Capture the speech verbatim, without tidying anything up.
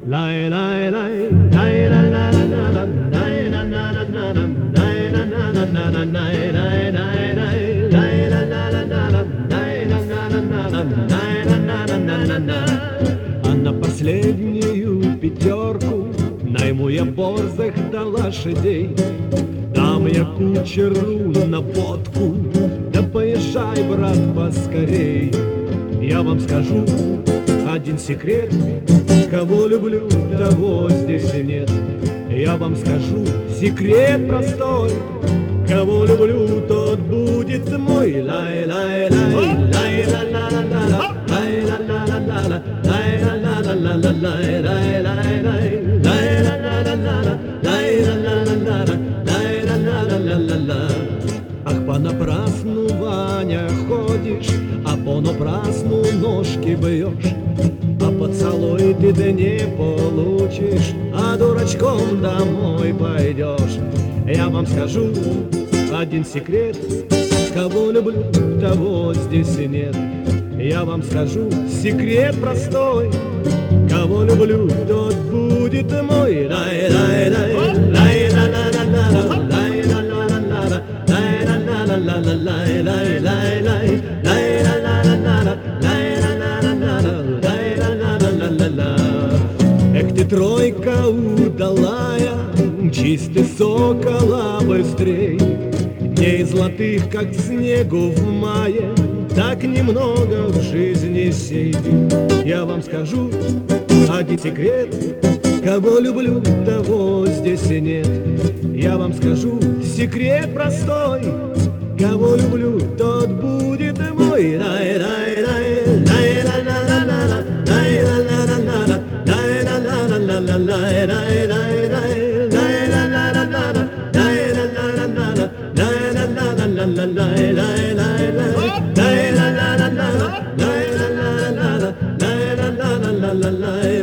Lay lay lay lay la la la la la lay la la la la la lay la la la la la lay lay lay lay lay la la la la la lay la la la la la lay la la la la la la. А на последнюю пятерку найму я борзых да лошадей. Дам я кучеру на водку, да поезжай, брат, поскорей. Я вам скажу один секрет: кого люблю, того здесь и нет. Я вам скажу секрет простой: кого люблю, тот будет мой. Лай лай лай лай ла ла ла ла лай ла ла ла ла лай ла ла ла ла ла лай лай лай лай лай ла ла ла ла лай ла ла ла ла лай ла ла ла ла ла. Ах, понапрасну, Ваня, ходишь, а понапрасну ножки бьешь. А поцелуй ты да не получишь, а дурачком домой пойдешь. Я вам скажу один секрет: кого люблю, того здесь и нет. Я вам скажу секрет простой: кого люблю, тот будет мой. Лай лай лай лай ла ла ла ла лай ла ла ла ла лай ла ла ла ла ла лай лай лай лай лай ла ла ла ла лай ла ла ла ла лай ла ла ла ла ла. Эх ты, тройка удалая, мчись ты, сокола, быстрей. Дней золотых, как снегу в мае, так немного в жизни сей. Я вам скажу один секрет: кого люблю, того здесь и нет. Я вам скажу секрет простой: кого люблю, тот будет мой. Лай лай лай лай ла ла ла ла лай ла ла ла ла лай ла ла ла ла ла лай лай лай лай лай ла ла ла ла лай ла ла ла ла лай ла ла ла ла ла лай лай лай лай лай ла ла ла ла лай ла ла ла ла лай ла ла ла ла лай